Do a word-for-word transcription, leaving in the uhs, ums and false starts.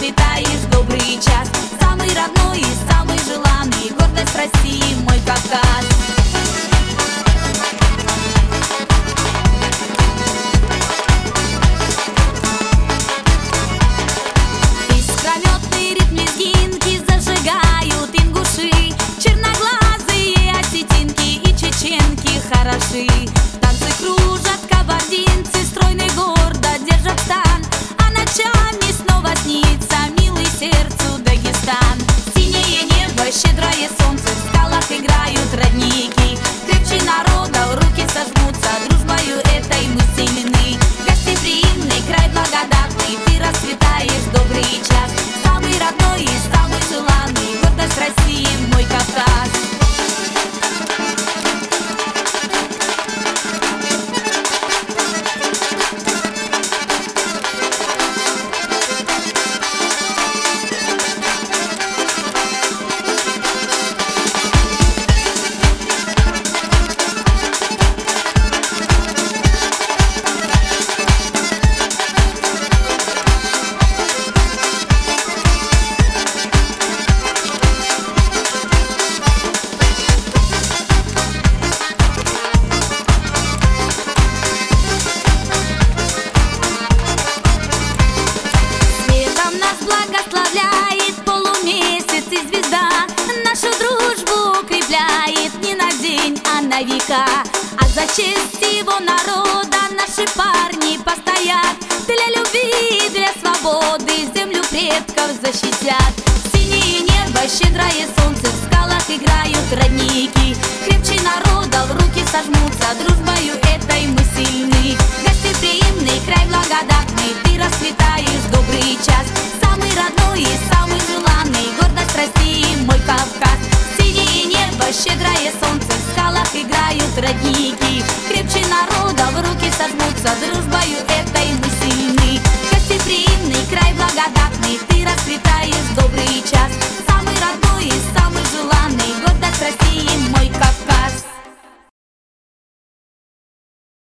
расцветаешь добрый час. Самый родной и самый желанный, гордость России, мой Кавказ. Искрометный ритм лезгинки зажигают ингуши, черноглазые осетинки и чеченки хороши. Танцы кружат кабардинцы, стройный гордо держат стан, а ночами снова снится милый сердцу Дагестан. Синее небо, щедрое солнце, в скалах играют родники. Крепче народа руки сожмутся, дружбою этой мы сильны. Гостеприимный край благодатный, ты расцветаешь добрый час. Самый родной и самый желанный, гордость России, мой Кавказ. Благословляет полумесяц и звезда, нашу дружбу укрепляет не на день, а на века. А за честь его народа наши парни постоят, для любви, для свободы землю предков защитят. Синее небо, щедрое солнце, в скалах играют родники. Крепче народа в руки сожмутся, дружбою